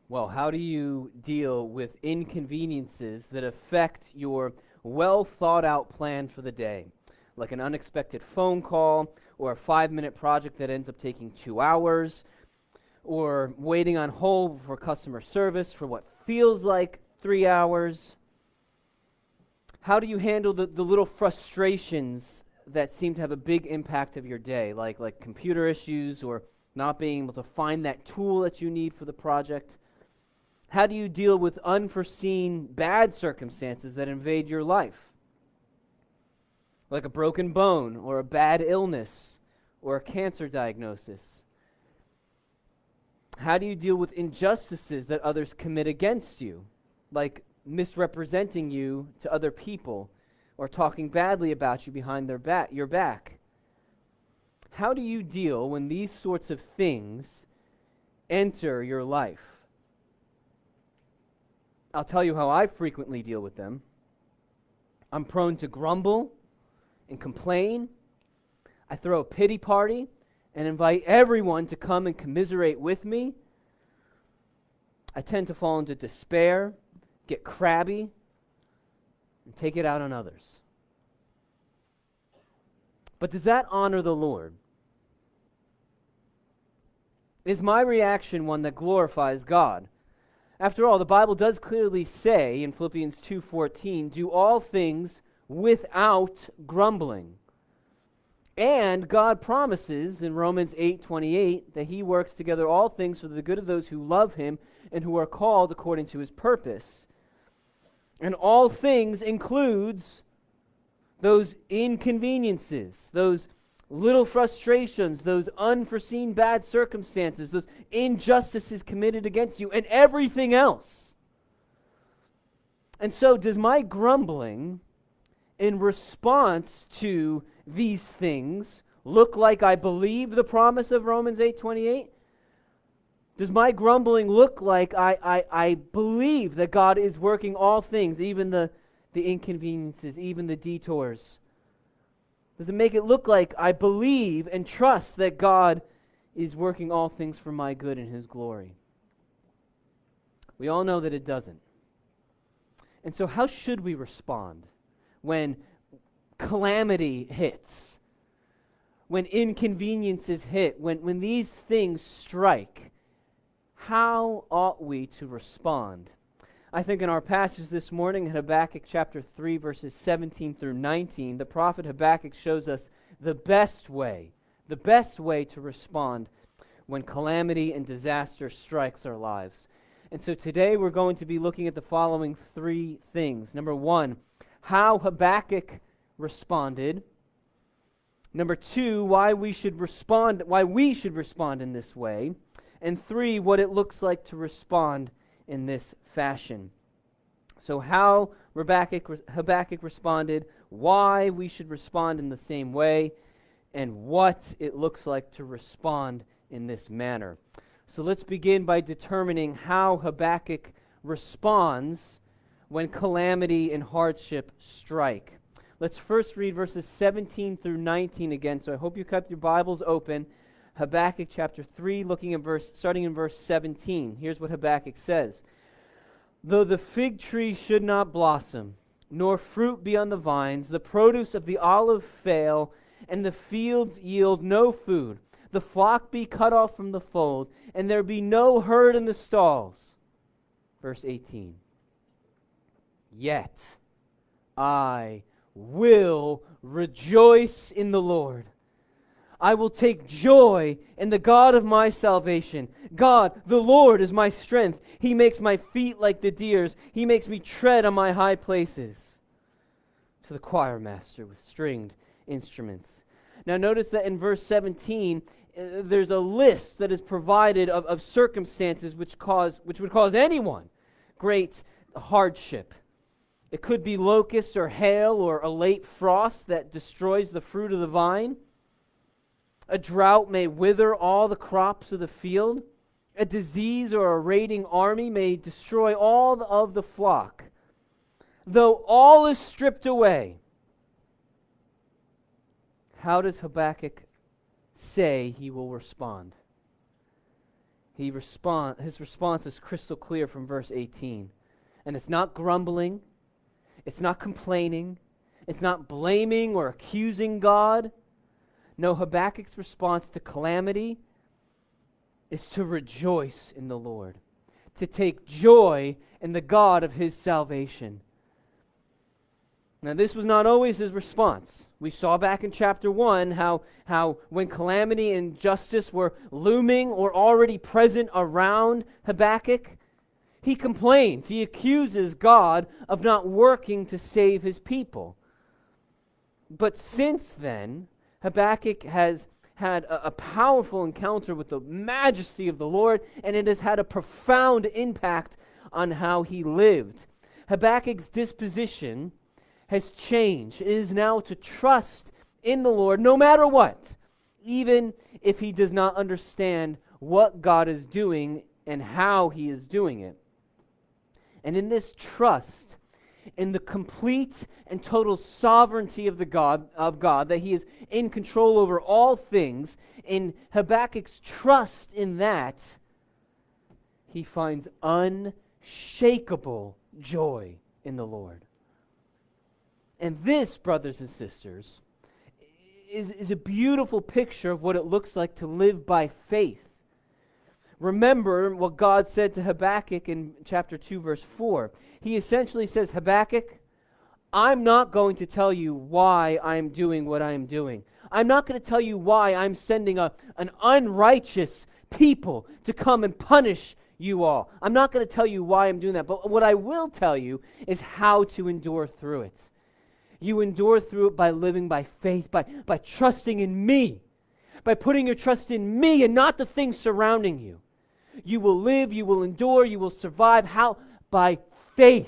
Well, how do you deal with inconveniences that affect your well thought out plan for the day? Like an unexpected phone call, or a 5-minute project that ends up taking 2 hours, or waiting on hold for customer service for what feels like 3 hours. How do you handle the little frustrations that seem to have a big impact of your day, like computer issues or not being able to find that tool that you need for the project? How do you deal with unforeseen bad circumstances that invade your life? Like a broken bone or a bad illness or a cancer diagnosis. How do you deal with injustices that others commit against you, like misrepresenting you to other people or talking badly about you behind your back? How do you deal when these sorts of things enter your life? I'll tell you how I frequently deal with them. I'm prone to grumble and complain. I throw a pity party and invite everyone to come and commiserate with me. I tend to fall into despair, get crabby, and take it out on others. But does that honor the Lord? Is my reaction one that glorifies God? After all, the Bible does clearly say in Philippians 2:14, do all things without grumbling. And God promises in Romans 8:28 that he works together all things for the good of those who love him and who are called according to his purpose. And all things includes those inconveniences, those little frustrations, those unforeseen bad circumstances, those injustices committed against you, and everything else. And so does my grumbling in response to these things look like I believe the promise of Romans 8:28? Does my grumbling look like I believe that God is working all things, even the inconveniences, even the detours? Does it make it look like I believe and trust that God is working all things for my good and his glory? We all know that it doesn't. And so how should we respond when calamity hits, when inconveniences hit, when these things strike? How ought we to respond? I think in our passage this morning, Habakkuk chapter 3, verses 17 through 19, the prophet Habakkuk shows us the best way to respond when calamity and disaster strikes our lives. And so today we're going to be looking at the following 3 things. Number 1, how Habakkuk responded. Number 2, why we should respond in this way. And 3, what it looks like to respond in this fashion. So how Habakkuk responded, why we should respond in the same way, and what it looks like to respond in this manner. So let's begin by determining how Habakkuk responds when calamity and hardship strike. Let's first read verses 17 through 19 again. So I hope you kept your Bibles open. Habakkuk chapter 3, starting in verse 17. Here's what Habakkuk says. Though the fig tree should not blossom, nor fruit be on the vines, the produce of the olive fail, and the fields yield no food, the flock be cut off from the fold, and there be no herd in the stalls. Verse 18. Yet I will rejoice in the Lord. I will take joy in the God of my salvation. God, the Lord, is my strength. He makes my feet like the deer's. He makes me tread on my high places. To the choir master with stringed instruments. Now notice that in verse 17, there's a list that is provided of circumstances which would cause anyone great hardship. It could be locusts or hail or a late frost that destroys the fruit of the vine. A drought may wither all the crops of the field. A disease or a raiding army may destroy all of the flock. Though all is stripped away, how does Habakkuk say he will respond? his response is crystal clear from verse 18. And it's not grumbling, it's not complaining, it's not blaming or accusing God. No, Habakkuk's response to calamity is to rejoice in the Lord, to take joy in the God of his salvation. Now, this was not always his response. We saw back in chapter 1 how when calamity and justice were looming or already present around Habakkuk, he complains. He accuses God of not working to save his people. But since then, Habakkuk has had a powerful encounter with the majesty of the Lord, and it has had a profound impact on how he lived. Habakkuk's disposition has changed. It is now to trust in the Lord no matter what, even if he does not understand what God is doing and how he is doing it. And in this trust, in the complete and total sovereignty of God, that he is in control over all things, in Habakkuk's trust in that, he finds unshakable joy in the Lord. And this, brothers and sisters, is a beautiful picture of what it looks like to live by faith. Remember what God said to Habakkuk in chapter 2, verse 4. He essentially says, Habakkuk, I'm not going to tell you why I'm doing what I'm doing. I'm not going to tell you why I'm sending an unrighteous people to come and punish you all. I'm not going to tell you why I'm doing that. But what I will tell you is how to endure through it. You endure through it by living by faith, by trusting in me, by putting your trust in me and not the things surrounding you. You will live, you will endure, you will survive. How? By faith.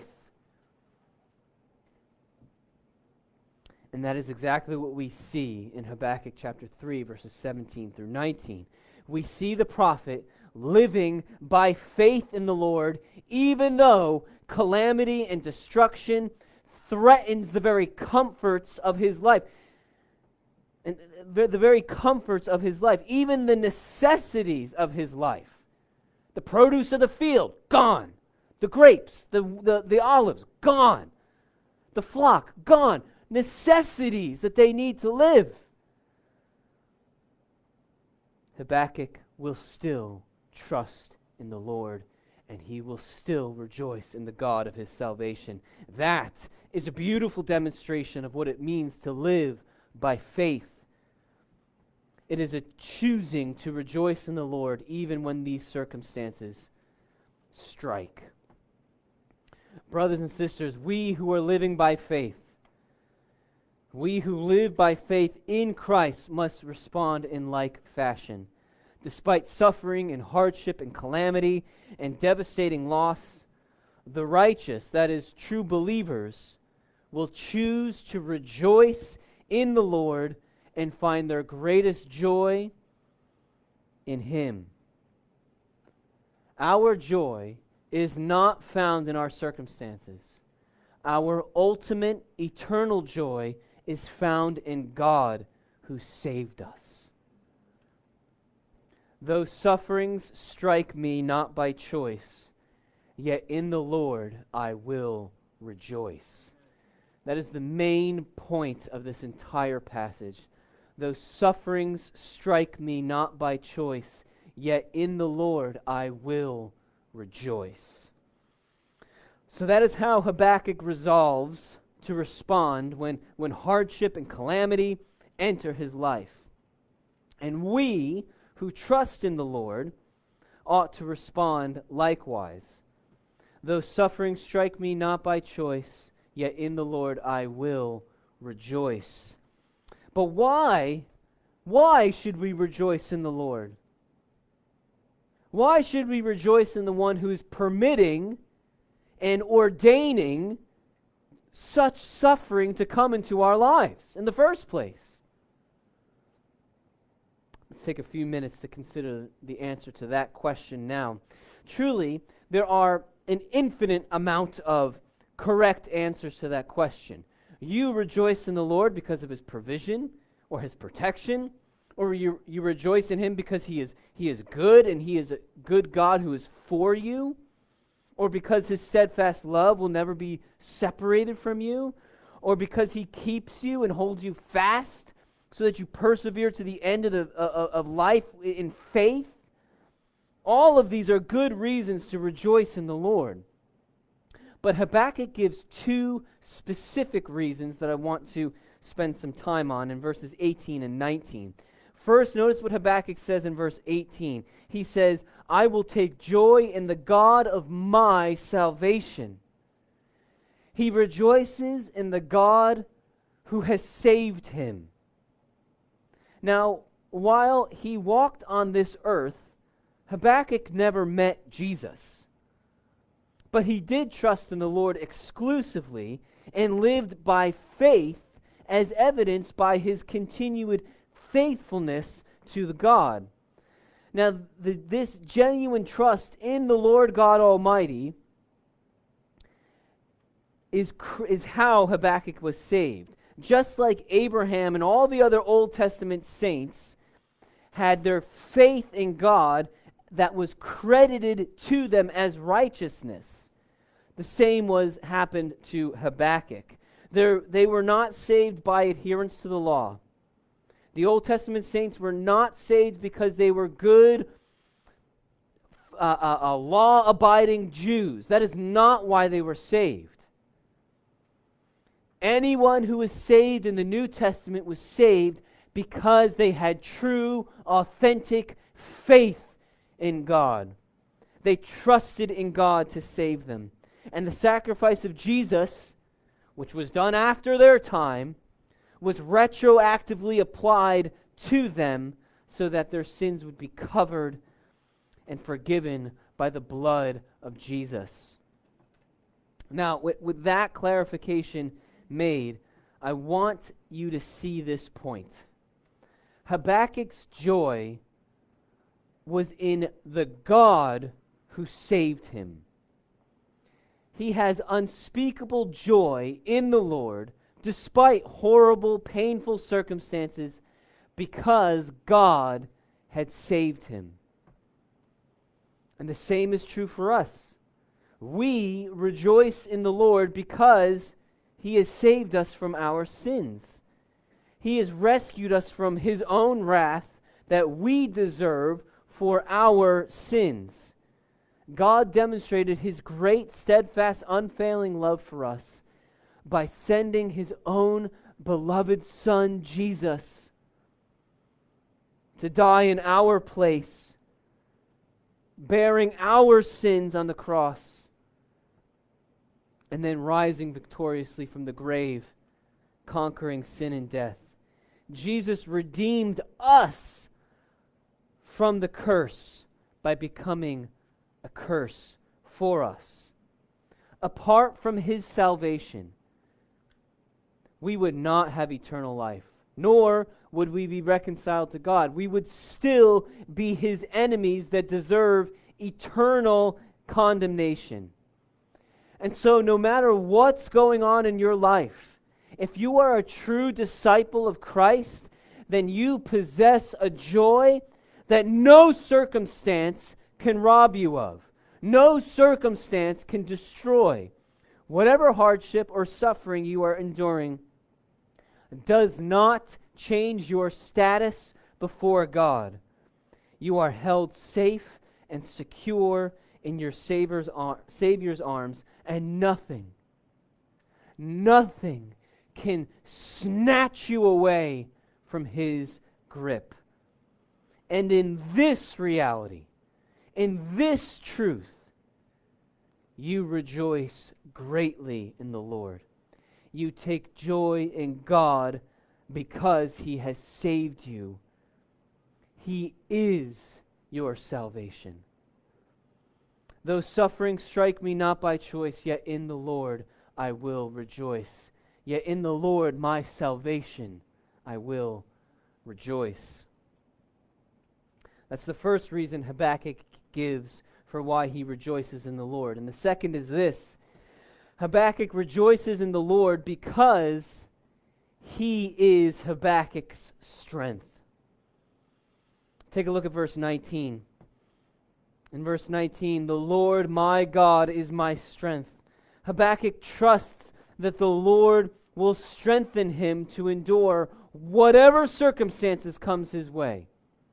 And that is exactly what we see in Habakkuk chapter 3, verses 17 through 19. We see the prophet living by faith in the Lord, even though calamity and destruction threatens the very comforts of his life. And the very comforts of his life, even the necessities of his life. The produce of the field, gone. The grapes, the olives, gone. The flock, gone. Necessities that they need to live. Habakkuk will still trust in the Lord, and he will still rejoice in the God of his salvation. That is a beautiful demonstration of what it means to live by faith. It is a choosing to rejoice in the Lord even when these circumstances strike. Brothers and sisters, we who are living by faith, we who live by faith in Christ must respond in like fashion. Despite suffering and hardship and calamity and devastating loss, the righteous, that is, true believers, will choose to rejoice in the Lord and find their greatest joy in Him. Our joy is not found in our circumstances. Our ultimate eternal joy is found in God who saved us. Though sufferings strike me not by choice, yet in the Lord I will rejoice. That is the main point of this entire passage. Though sufferings strike me not by choice, yet in the Lord I will rejoice. So that is how Habakkuk resolves to respond when hardship and calamity enter his life. And we who trust in the Lord ought to respond likewise. Though sufferings strike me not by choice, yet in the Lord I will rejoice. But why? Why should we rejoice in the Lord? Why should we rejoice in the one who is permitting and ordaining such suffering to come into our lives in the first place? Let's take a few minutes to consider the answer to that question now. Truly, there are an infinite amount of correct answers to that question. You rejoice in the Lord because of His provision or His protection, Or you rejoice in him because he is good and he is a good God who is for you? Or because his steadfast love will never be separated from you? Or because he keeps you and holds you fast so that you persevere to the end of life in faith? All of these are good reasons to rejoice in the Lord. But Habakkuk gives two specific reasons that I want to spend some time on in verses 18 and 19. First, notice what Habakkuk says in verse 18. He says, I will take joy in the God of my salvation. He rejoices in the God who has saved him. Now, while he walked on this earth, Habakkuk never met Jesus. But he did trust in the Lord exclusively and lived by faith, as evidenced by his continued faithfulness to the God. Now, this genuine trust in the Lord God Almighty is how Habakkuk was saved. Just like Abraham and all the other Old Testament saints had their faith in God that was credited to them as righteousness, the same happened to Habakkuk. They were not saved by adherence to the law. The Old Testament saints were not saved because they were good, law-abiding Jews. That is not why they were saved. Anyone who was saved in the New Testament was saved because they had true, authentic faith in God. They trusted in God to save them. And the sacrifice of Jesus, which was done after their time, was retroactively applied to them so that their sins would be covered and forgiven by the blood of Jesus. Now, with that clarification made, I want you to see this point. Habakkuk's joy was in the God who saved him. He has unspeakable joy in the Lord despite horrible, painful circumstances because God had saved him. And the same is true for us. We rejoice in the Lord because he has saved us from our sins. He has rescued us from his own wrath that we deserve for our sins. God demonstrated his great, steadfast, unfailing love for us by sending his own beloved Son, Jesus, to die in our place, bearing our sins on the cross, and then rising victoriously from the grave, conquering sin and death. Jesus redeemed us from the curse by becoming a curse for us. Apart from his salvation, we would not have eternal life, nor would we be reconciled to God. We would still be his enemies that deserve eternal condemnation. And so no matter what's going on in your life, if you are a true disciple of Christ, then you possess a joy that no circumstance can rob you of. No circumstance can destroy. Whatever hardship or suffering you are enduring does not change your status before God. You are held safe and secure in your Savior's arms, and nothing can snatch you away from his grip. And in this reality, in this truth, you rejoice greatly in the Lord. You take joy in God because he has saved you. He is your salvation. Though suffering strike me not by choice, yet in the Lord I will rejoice. Yet in the Lord my salvation I will rejoice. That's the first reason Habakkuk gives for why he rejoices in the Lord. And the second is this: Habakkuk rejoices in the Lord because he is Habakkuk's strength. Take a look at verse 19. In verse 19, the Lord my God is my strength. Habakkuk trusts that the Lord will strengthen him to endure whatever circumstances comes his way.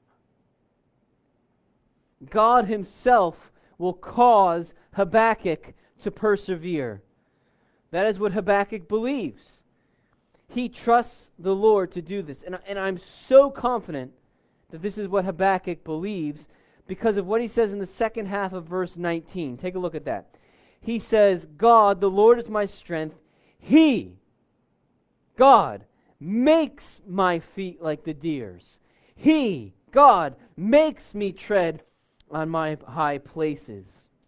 God himself will cause Habakkuk to persevere. That is what Habakkuk believes. He trusts the Lord to do this. And I'm so confident that this is what Habakkuk believes because of what he says in the second half of verse 19. Take a look at that. He says, God, the Lord is my strength. He, God, makes my feet like the deer's. He, God, makes me tread on my high places.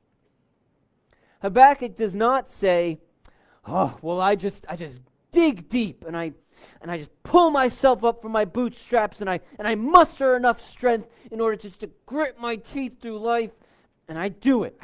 Habakkuk does not say, oh, well, I just dig deep and I just pull myself up from my bootstraps and I muster enough strength in order just to grit my teeth through life, and I do it.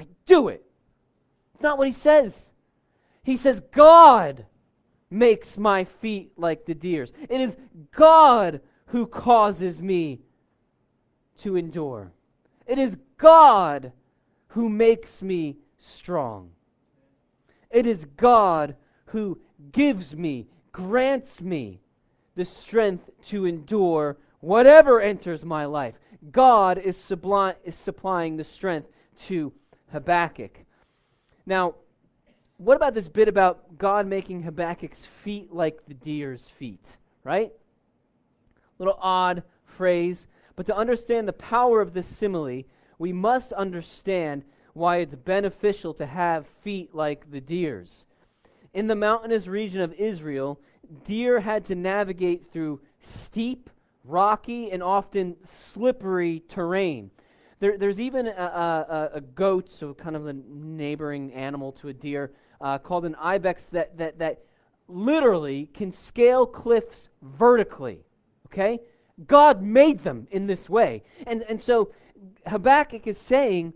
It's not what he says. He says, God makes my feet like the deer's. It is God who causes me to endure. It is God who makes me strong. It is God who gives me, grants me the strength to endure whatever enters my life. God is supplying the strength to Habakkuk. Now, what about this bit about God making Habakkuk's feet like the deer's feet, right? Little odd phrase, but to understand the power of this simile, we must understand why it's beneficial to have feet like the deer's. In the mountainous region of Israel, deer had to navigate through steep, rocky, and often slippery terrain. There's even a goat, so kind of a neighboring animal to a deer, called an ibex that literally can scale cliffs vertically. Okay? God made them in this way. And so Habakkuk is saying,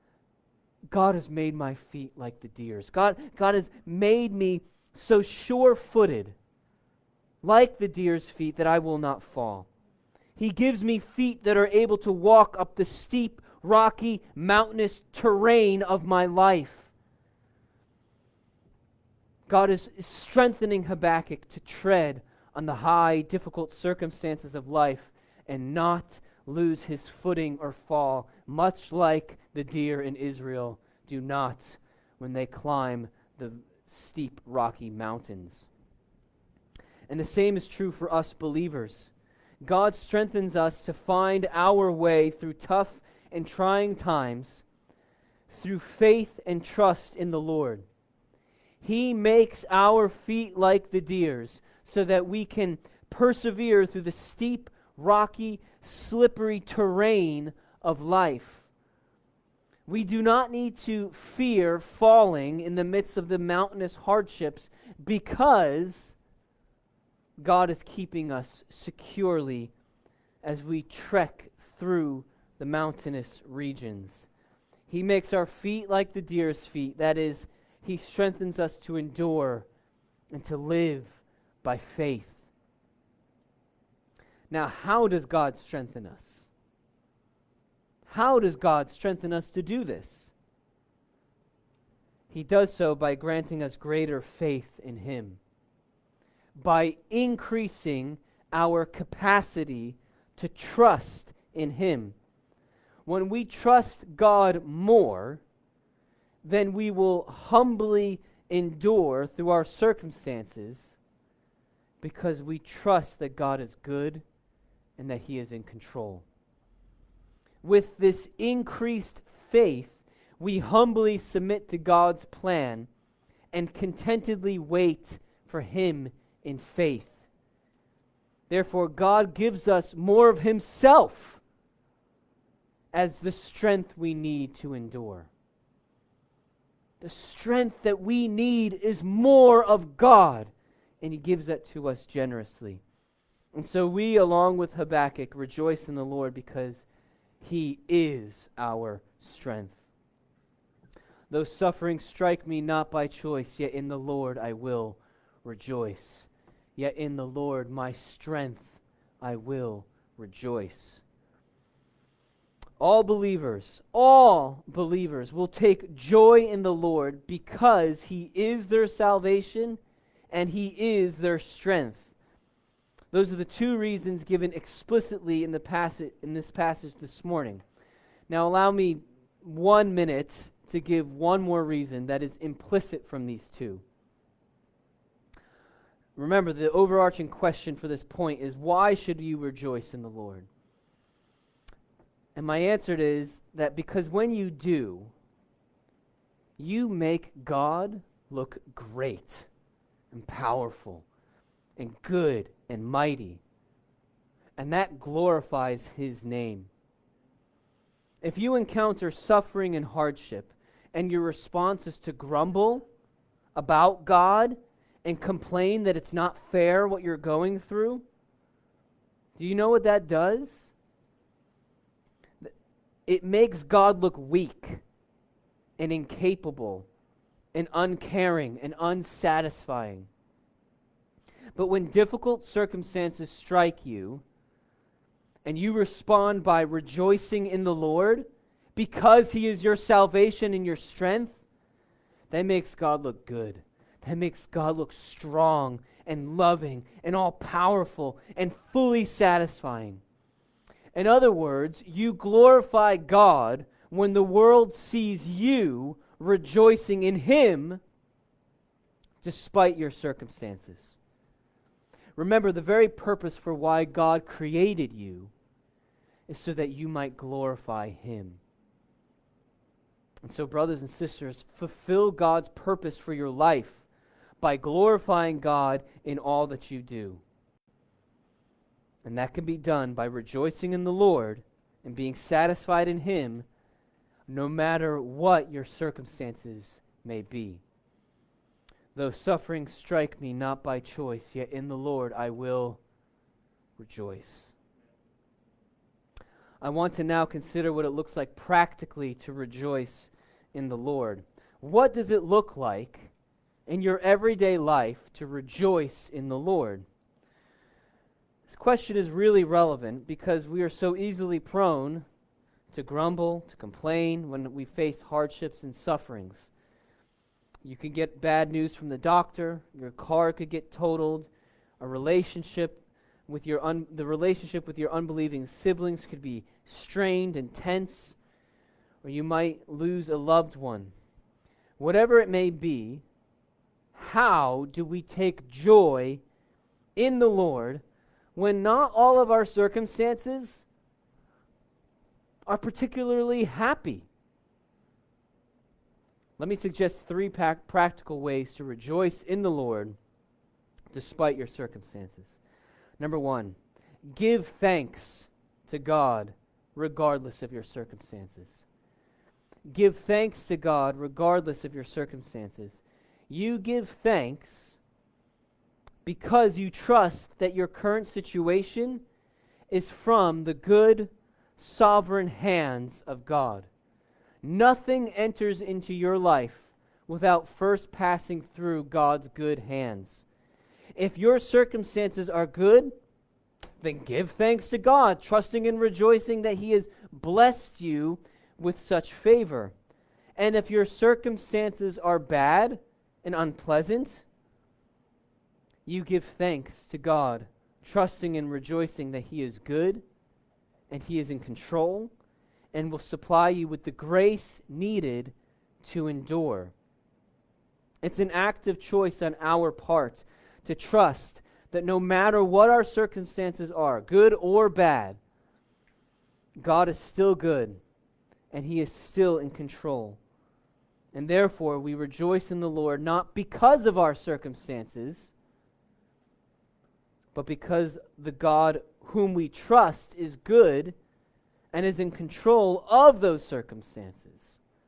God has made my feet like the deer's. God has made me so sure-footed, like the deer's feet, that I will not fall. He gives me feet that are able to walk up the steep, rocky, mountainous terrain of my life. God is strengthening Habakkuk to tread on the high, difficult circumstances of life and not lose his footing or fall, much like the deer in Israel do not when they climb the steep, rocky mountains. And the same is true for us believers. God strengthens us to find our way through tough and trying times through faith and trust in the Lord. He makes our feet like the deer's so that we can persevere through the steep, rocky, slippery terrain of life. We do not need to fear falling in the midst of the mountainous hardships because God is keeping us securely as we trek through the mountainous regions. He makes our feet like the deer's feet. That is, He strengthens us to endure and to live by faith. Now, how does God strengthen us? How does God strengthen us to do this? He does so by granting us greater faith in Him, by increasing our capacity to trust in Him. When we trust God more, then we will humbly endure through our circumstances because we trust that God is good and that He is in control. With this increased faith, we humbly submit to God's plan and contentedly wait for Him in faith. Therefore, God gives us more of Himself as the strength we need to endure. The strength that we need is more of God, and He gives that to us generously. And so we, along with Habakkuk, rejoice in the Lord because He is our strength. Though suffering strike me not by choice, yet in the Lord I will rejoice. Yet in the Lord my strength I will rejoice. all believers will take joy in the Lord because He is their salvation and He is their strength. Those are the two reasons given explicitly in this passage this morning. Now allow me 1 minute to give one more reason that is implicit from these two. Remember, the overarching question for this point is, why should you rejoice in the Lord? And my answer is that because when you do, you make God look great and powerful and good and mighty. And that glorifies His name. If you encounter suffering and hardship, and your response is to grumble about God and complain that it's not fair what you're going through, do you know what that does? It makes God look weak and incapable and uncaring and unsatisfying. But when difficult circumstances strike you and you respond by rejoicing in the Lord because He is your salvation and your strength, that makes God look good. That makes God look strong and loving and all-powerful and fully satisfying. In other words, you glorify God when the world sees you rejoicing in Him despite your circumstances. Remember, the very purpose for why God created you is so that you might glorify Him. And so, brothers and sisters, fulfill God's purpose for your life by glorifying God in all that you do. And that can be done by rejoicing in the Lord and being satisfied in Him, no matter what your circumstances may be. Though suffering strike me not by choice, yet in the Lord I will rejoice. I want to now consider what it looks like practically to rejoice in the Lord. What does it look like in your everyday life to rejoice in the Lord? This question is really relevant because we are so easily prone to grumble, to complain when we face hardships and sufferings. You could get bad news from the doctor, your car could get totaled, a relationship with the relationship with your unbelieving siblings could be strained and tense, or you might lose a loved one. Whatever it may be, how do we take joy in the Lord when not all of our circumstances are particularly happy? Let me suggest 3 practical ways to rejoice in the Lord despite your circumstances. Number 1, give thanks to God regardless of your circumstances. Give thanks to God regardless of your circumstances. You give thanks because you trust that your current situation is from the good, sovereign hands of God. Nothing enters into your life without first passing through God's good hands. If your circumstances are good, then give thanks to God, trusting and rejoicing that He has blessed you with such favor. And if your circumstances are bad and unpleasant, you give thanks to God, trusting and rejoicing that He is good and He is in control and will supply you with the grace needed to endure. It's an active choice on our part to trust that no matter what our circumstances are, good or bad, God is still good and He is still in control. And therefore we rejoice in the Lord not because of our circumstances, but because the God whom we trust is good and is in control of those circumstances.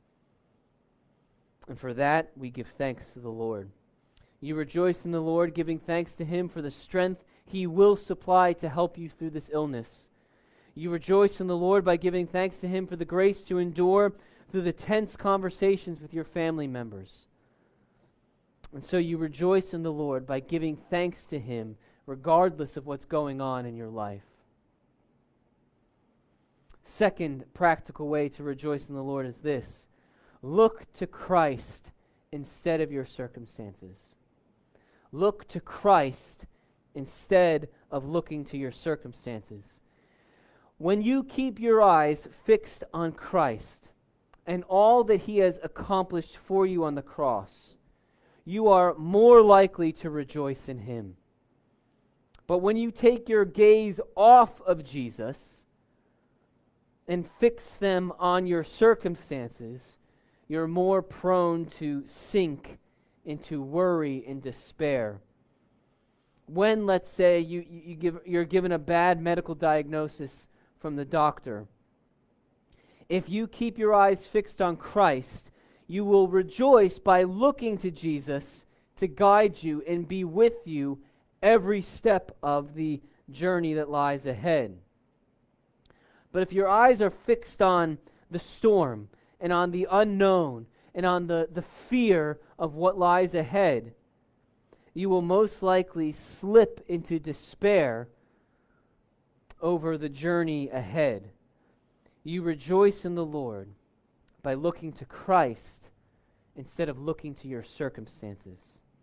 And for that, we give thanks to the Lord. You rejoice in the Lord, giving thanks to Him for the strength He will supply to help you through this illness. You rejoice in the Lord by giving thanks to Him for the grace to endure through the tense conversations with your family members. And so you rejoice in the Lord by giving thanks to Him regardless of what's going on in your life. Second practical way to rejoice in the Lord is this: look to Christ instead of your circumstances. Look to Christ instead of looking to your circumstances. When you keep your eyes fixed on Christ and all that He has accomplished for you on the cross, you are more likely to rejoice in Him. But when you take your gaze off of Jesus and fix them on your circumstances, you're more prone to sink into worry and despair. When, let's say, you're given a bad medical diagnosis from the doctor, if you keep your eyes fixed on Christ, you will rejoice by looking to Jesus to guide you and be with you every step of the journey that lies ahead. But if your eyes are fixed on the storm and on the unknown and on the fear of what lies ahead, you will most likely slip into despair over the journey ahead. You rejoice in the Lord by looking to Christ instead of looking to your circumstances.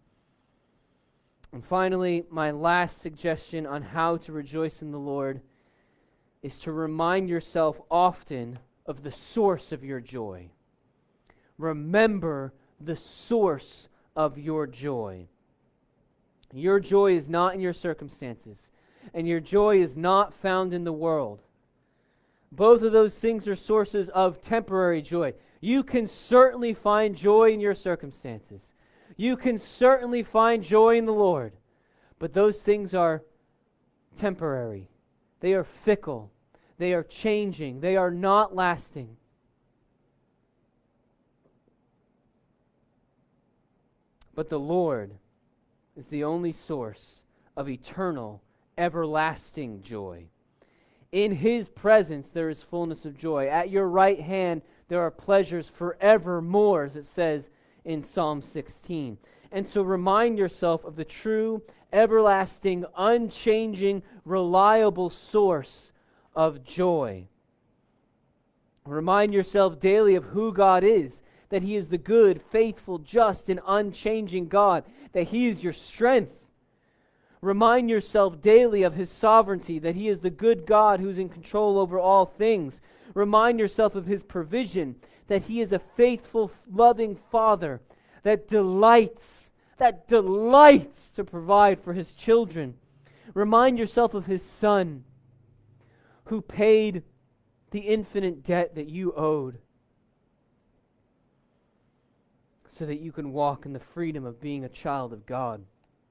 And finally, my last suggestion on how to rejoice in the Lord is to remind yourself often of the source of your joy. Remember the source of your joy. Your joy is not in your circumstances, and your joy is not found in the world. Both of those things are sources of temporary joy. You can certainly find joy in your circumstances. You can certainly find joy in the Lord. But those things are temporary. They are fickle. They are changing. They are not lasting. But the Lord is the only source of eternal, everlasting joy. In His presence there is fullness of joy. At your right hand there are pleasures forevermore, as it says in Psalm 16. And so remind yourself of the true, everlasting, unchanging, reliable source of joy. Remind yourself daily of who God is, that He is the good, faithful, just, and unchanging God, that He is your strength. Remind yourself daily of His sovereignty, that He is the good God who's in control over all things. Remind yourself of His provision, that He is a faithful, loving Father that delights to provide for His children. Remind yourself of His Son, who paid the infinite debt that you owed, so that you can walk in the freedom of being a child of God.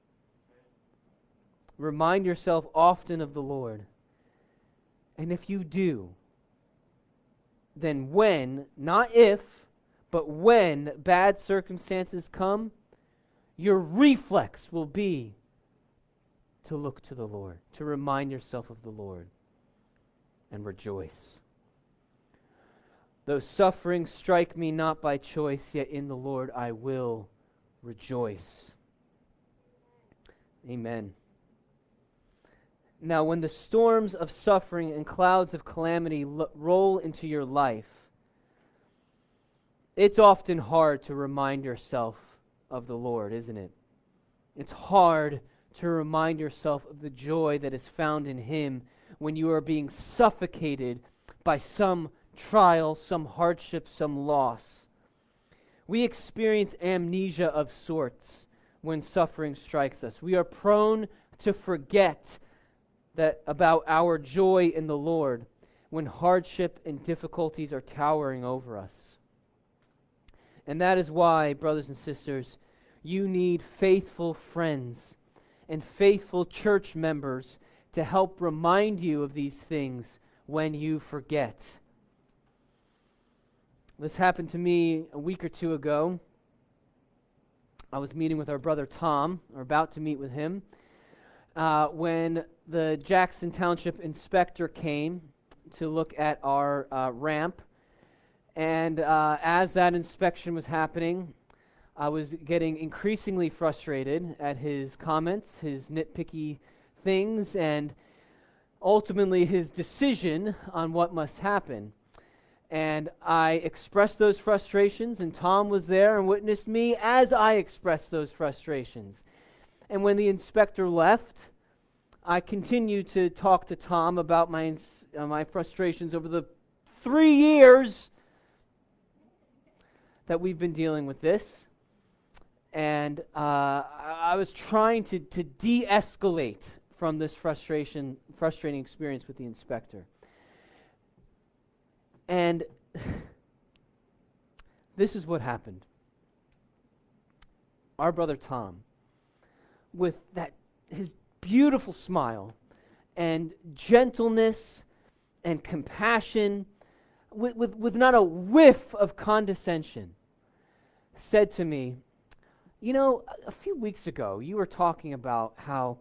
Remind yourself often of the Lord. And if you do, then when, not if, but when bad circumstances come, your reflex will be to look to the Lord, to remind yourself of the Lord, and rejoice. Though sufferings strike me not by choice, yet in the Lord I will rejoice. Amen. Now, when the storms of suffering and clouds of calamity roll into your life, it's often hard to remind yourself of the Lord, isn't it? It's hard to remind yourself of the joy that is found in Him when you are being suffocated by some trial, some hardship, some loss. We experience amnesia of sorts when suffering strikes us. We are prone to forget that about our joy in the Lord when hardship and difficulties are towering over us. And that is why, brothers and sisters, you need faithful friends and faithful church members to help remind you of these things when you forget. This happened to me a week or two ago. I was meeting with our brother Tom, or about to meet with him, when the Jackson Township inspector came to look at our ramp. And as that inspection was happening, I was getting increasingly frustrated at his comments, his nitpicky things, and ultimately his decision on what must happen. And I expressed those frustrations, and Tom was there and witnessed me as I expressed those frustrations. And when the inspector left, I continued to talk to Tom about my frustrations over the 3 years that we've been dealing with this. And I was trying to de-escalate from this frustrating experience with the inspector. And this is what happened. Our brother Tom, with his beautiful smile and gentleness and compassion, with not a whiff of condescension, said to me, "You know, a few weeks ago, you were talking about how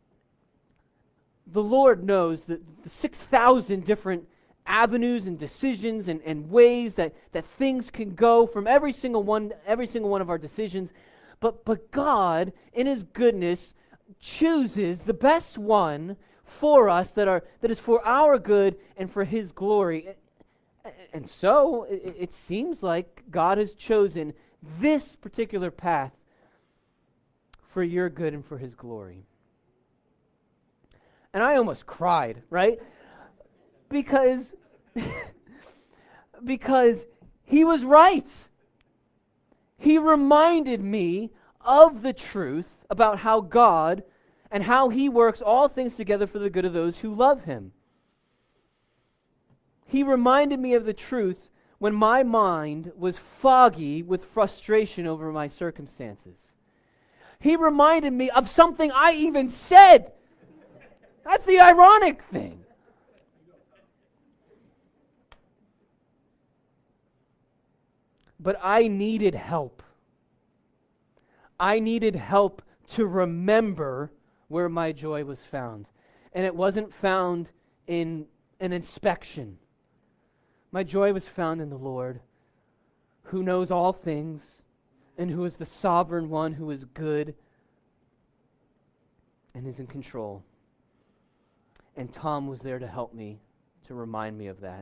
the Lord knows the 6,000 different avenues and decisions and ways that things can go from every single one of our decisions, but God, in His goodness, chooses the best one for us that is for our good and for His glory. And so it seems like God has chosen this particular path for your good and for His glory." And I almost cried, right? Because he was right. He reminded me of the truth about how God and how He works all things together for the good of those who love Him. He reminded me of the truth when my mind was foggy with frustration over my circumstances. He reminded me of something I even said. That's the ironic thing. But I needed help. I needed help to remember where my joy was found. And it wasn't found in an inspection. My joy was found in the Lord, who knows all things, and who is the sovereign one, who is good and is in control. And Tom was there to help me, to remind me of that.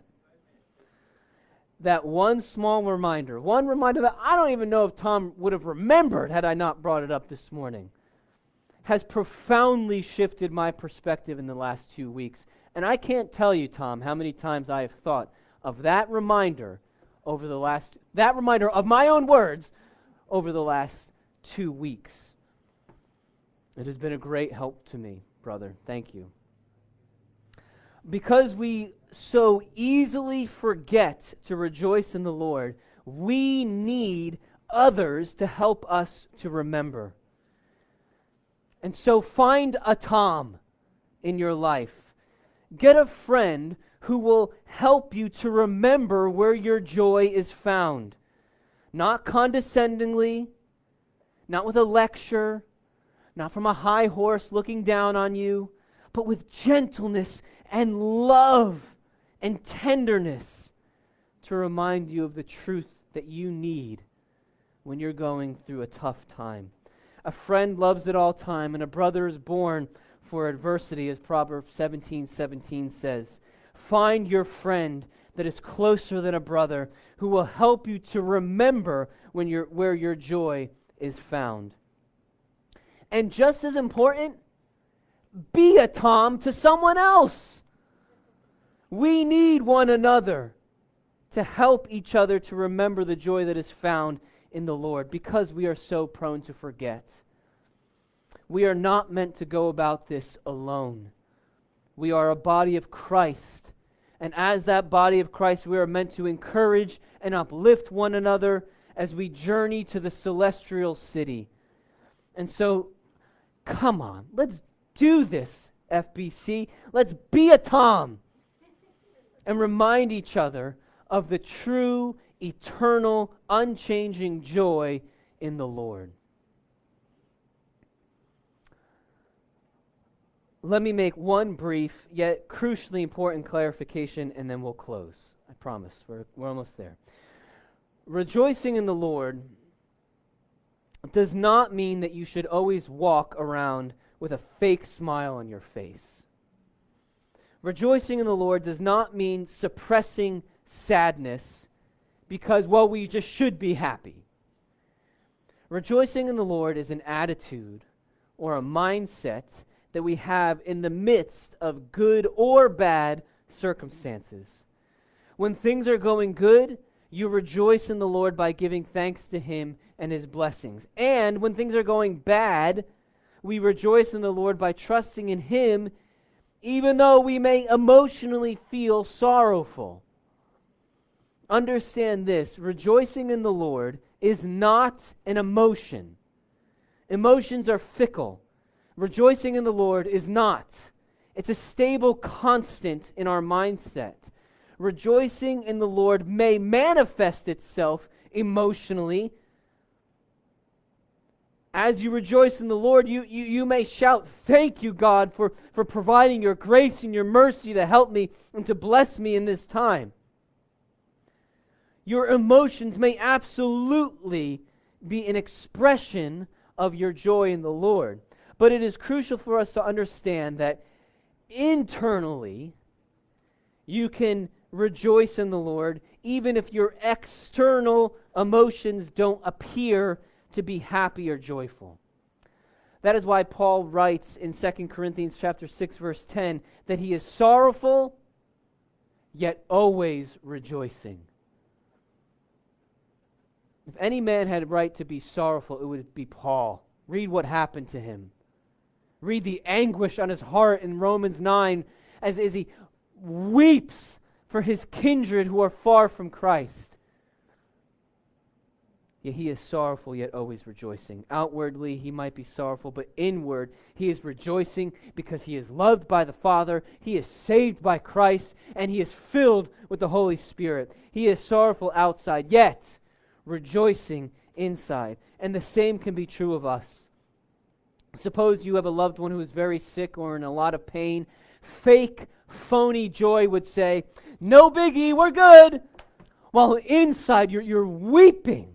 That one small reminder, that I don't even know if Tom would have remembered had I not brought it up this morning, has profoundly shifted my perspective in the last 2 weeks. And I can't tell you, Tom, how many times I have thought of that reminder of my own words over the last 2 weeks. It has been a great help to me, brother. Thank you. Because we so easily forget to rejoice in the Lord, we need others to help us to remember. And so find a Tom in your life. Get a friend who will help you to remember where your joy is found. Not condescendingly, not with a lecture, not from a high horse looking down on you, but with gentleness and love and tenderness to remind you of the truth that you need when you're going through a tough time. A friend loves at all time, and a brother is born for adversity, as Proverbs 17:17 says. Find your friend that is closer than a brother, who will help you to remember where your joy is found. And just as important, be a Tom to someone else. We need one another to help each other to remember the joy that is found in the Lord, because we are so prone to forget. We are not meant to go about this alone. We are a body of Christ, and as that body of Christ, we are meant to encourage and uplift one another as we journey to the celestial city. And so, come on, let's do this, FBC. Let's be a Tom and remind each other of the true, eternal, unchanging joy in the Lord. Let me make one brief yet crucially important clarification, and then we'll close. I promise. We're almost there. Rejoicing in the Lord does not mean that you should always walk around with a fake smile on your face. Rejoicing in the Lord does not mean suppressing sadness because, well, we just should be happy. Rejoicing in the Lord is an attitude or a mindset that we have in the midst of good or bad circumstances. When things are going good, you rejoice in the Lord by giving thanks to Him and His blessings. And when things are going bad, we rejoice in the Lord by trusting in Him, even though we may emotionally feel sorrowful. Understand this, rejoicing in the Lord is not an emotion. Emotions are fickle. Rejoicing in the Lord is not. It's a stable constant in our mindset. Rejoicing in the Lord may manifest itself emotionally. As you rejoice in the Lord, you may shout, "Thank you, God, for providing your grace and your mercy to help me and to bless me in this time." Your emotions may absolutely be an expression of your joy in the Lord. But it is crucial for us to understand that internally, you can rejoice in the Lord even if your external emotions don't appear to be happy or joyful. That is why Paul writes in 2 Corinthians chapter 6, verse 10, that he is sorrowful, yet always rejoicing. If any man had a right to be sorrowful, it would be Paul. Read what happened to him. Read the anguish on his heart in Romans 9 as he weeps for his kindred who are far from Christ. Yet he is sorrowful, yet always rejoicing. Outwardly, he might be sorrowful, but inward, he is rejoicing because he is loved by the Father, he is saved by Christ, and he is filled with the Holy Spirit. He is sorrowful outside, yet rejoicing inside. And the same can be true of us. Suppose you have a loved one who is very sick or in a lot of pain. Fake, phony joy would say, "No biggie, we're good." While inside you're weeping.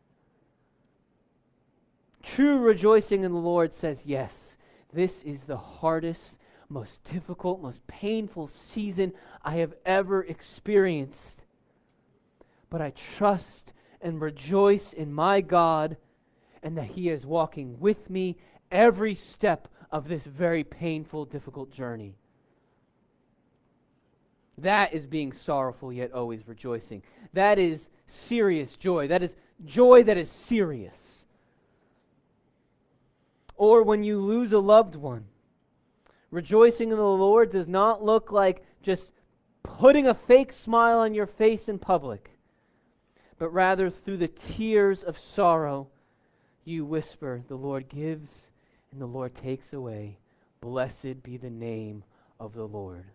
True rejoicing in the Lord says, yes, this is the hardest, most difficult, most painful season I have ever experienced. But I trust and rejoice in my God and that He is walking with me every step of this very painful, difficult journey. That is being sorrowful yet always rejoicing. That is serious joy. That is joy that is serious. Or when you lose a loved one, rejoicing in the Lord does not look like just putting a fake smile on your face in public, but rather through the tears of sorrow, you whisper, "The Lord gives and the Lord takes away. Blessed be the name of the Lord."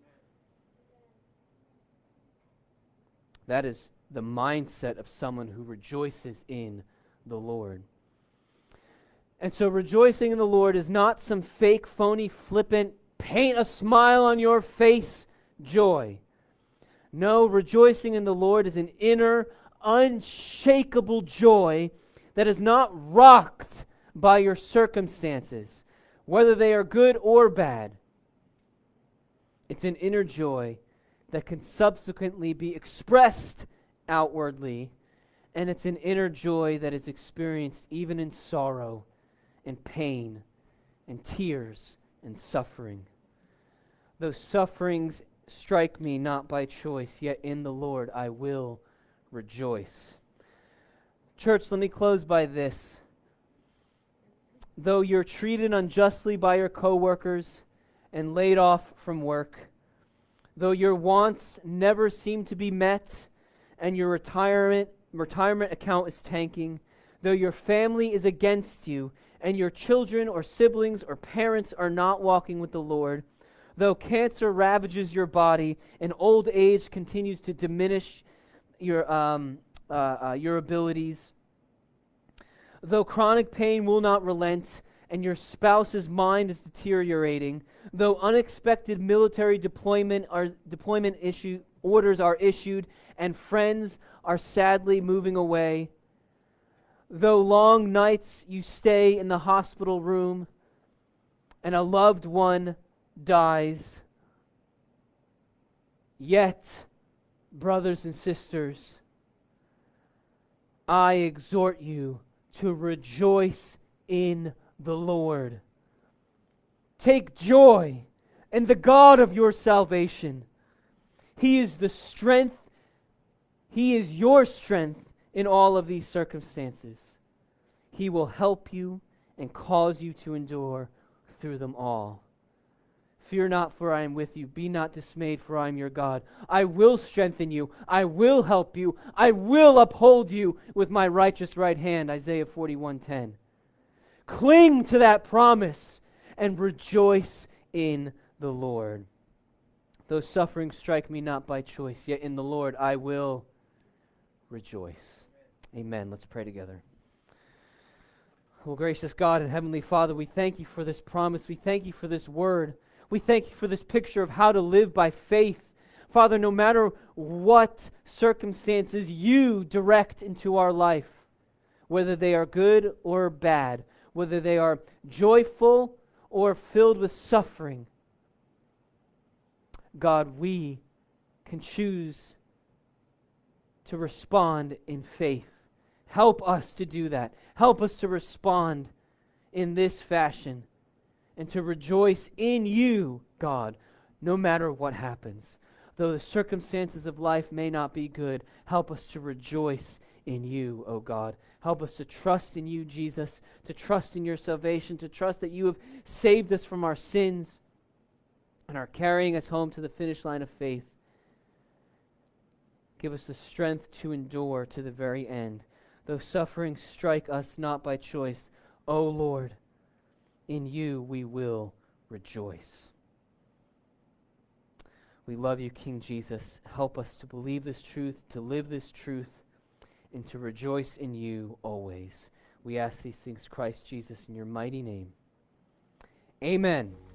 That is the mindset of someone who rejoices in the Lord. And so rejoicing in the Lord is not some fake, phony, flippant, paint a smile on your face joy. No, rejoicing in the Lord is an inner, unshakable joy that is not rocked by your circumstances, whether they are good or bad. It's an inner joy that can subsequently be expressed outwardly, and it's an inner joy that is experienced even in sorrow and pain and tears and suffering. Those sufferings strike me not by choice, yet in the Lord I will rejoice. Church, let me close by this. Though you're treated unjustly by your coworkers and laid off from work, though your wants never seem to be met and your retirement account is tanking, though your family is against you and your children or siblings or parents are not walking with the Lord, though cancer ravages your body and old age continues to diminish your abilities, though chronic pain will not relent and your spouse's mind is deteriorating, though unexpected military deployment orders are issued and friends are sadly moving away, though long nights you stay in the hospital room and a loved one dies, Yet, brothers and sisters, I exhort you to rejoice in the Lord. Take joy in the God of your salvation. He is the strength. He is your strength in all of these circumstances. He will help you and cause you to endure through them all. Fear not, for I am with you. Be not dismayed, for I am your God. I will strengthen you. I will help you. I will uphold you with my righteous right hand. Isaiah 41:10. Cling to that promise and rejoice in the Lord. Though sufferings strike me not by choice, yet in the Lord I will rejoice. Amen. Let's pray together. Well, gracious God and Heavenly Father, we thank you for this promise. We thank you for this word. We thank you for this picture of how to live by faith. Father, no matter what circumstances you direct into our life, whether they are good or bad, whether they are joyful or filled with suffering, God, we can choose to respond in faith. Help us to do that. Help us to respond in this fashion and to rejoice in you, God, no matter what happens. Though the circumstances of life may not be good, help us to rejoice in you, O God. Help us to trust in you, Jesus, to trust in your salvation, to trust that you have saved us from our sins and are carrying us home to the finish line of faith. Give us the strength to endure to the very end. Though sufferings strike us not by choice, O Lord, in you we will rejoice. We love you, King Jesus. Help us to believe this truth, to live this truth, and to rejoice in you always. We ask these things, Christ Jesus, in your mighty name. Amen.